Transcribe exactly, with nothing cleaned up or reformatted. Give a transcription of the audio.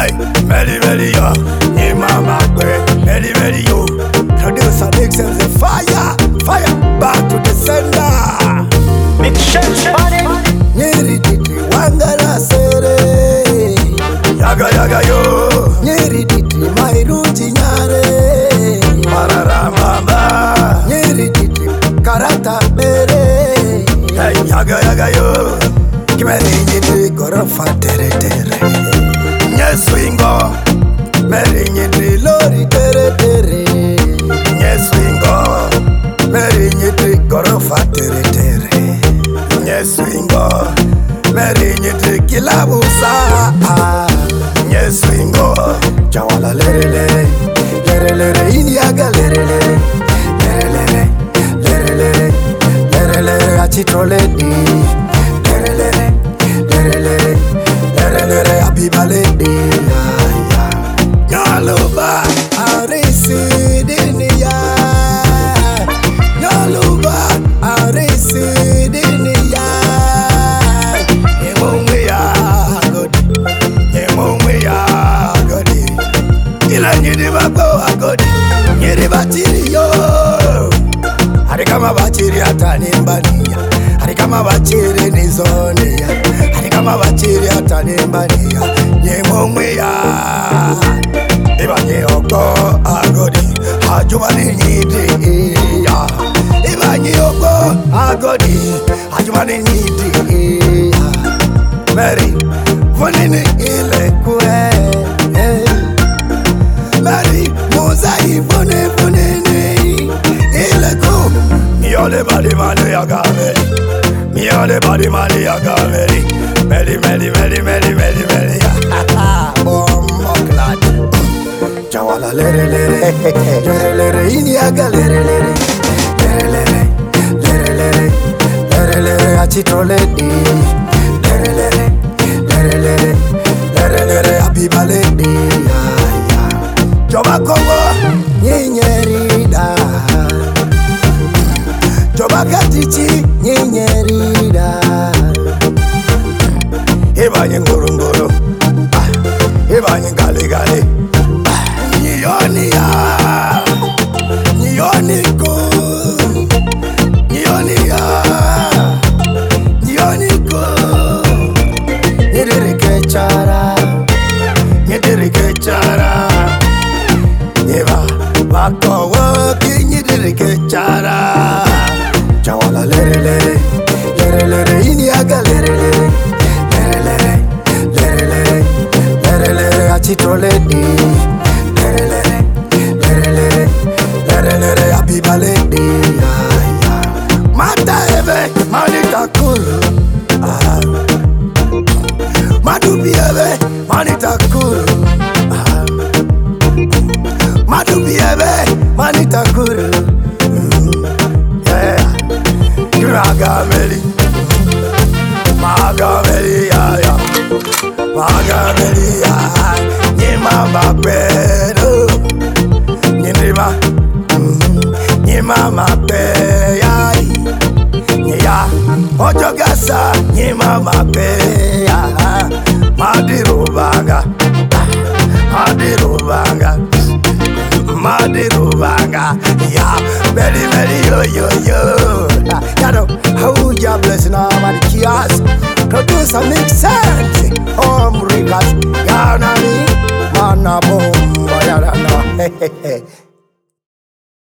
Hey, Melly Melly yo, ni mama kwe, Melly Melly yo. Producer makes sense of fire, fire, back to the sender. Big shit, money. Nyeri titi wangala sere, yaga yaga yo. Nyeri titi mairuji nyare, marara mama. Nyeri titi karata bere, hey yaga yaga yo. Kimeri nyeri gorofa tere tere. Nyeswingo, meri nyeri lori tere tere. Nyeswingo, meri nyeri gorofa tere tere. Nyeswingo, meri nyeri kilabusa. Nyeswingo, jawala lere lere, lere lere iniaga lere lere, lere lere, lere lere, lere lere achitroledi, lere lere, lere lere, lere lere abibaledi. Nyoluba, arisi diniya. Nyoluba, arisi diniya. Nyemongwe ya agodi, nyemongwe ya agodi. Ila nyiri bako agodi, nyiri batiri yo. Harikama batiri atani mbaniya, harikama batiri nizonia, harikama batiri atani mbaniya. Nyemongwe ya Iba nye oko agodi, hajuma ni nyidi ya. Iba nye oko agodi, hajuma ni nyidi ya. Mary, funini ile kue Mary, muzai funi funini ile ku. Miyole badi mali ya gaveri, miyole badi mali ya gaveri. Mary, Mary, Mary, Mary, Mary, Mary Bombo clad. Jawala lere lere, lere lere iniaga lere lere, lere lere, lere lere, lere lere achitroledi, lere lere, lere lere, lere lere abibaledi. Joba Kongo nyinyerida, Joba Katichi nyinyerida. Iba nyinguru nguru, Iba nyingali gali. Nyoni ya, nyoni ku, nyoni ya, nyoni ku. Nyidirike chara, nyidirike chara. Nyeba bako woki nyidirike chara. Jawala lere lere, lere lere iniaga lere lere, lere lere, lere lere, lere lere achitroledi. Lere lere, lere lere, lere lere abibaledi. Mata ebe, manita kuru. Madubi ebe, manita kuru. Madubi ebe, manita kuru. Yeah, Magameli, Magameli, yeah, yeah. Magameli, yeah. Nyemama pedo, nyemima, nyemama pe, ya, ya. Ojogasa, nyemama pe, ya. Madirubanga, madirubanga, madirubanga, ya. Very very yo yo yo. You know how you bless now, man. Kias, producer make sense. Home records, ya nani. Mana bomba ya na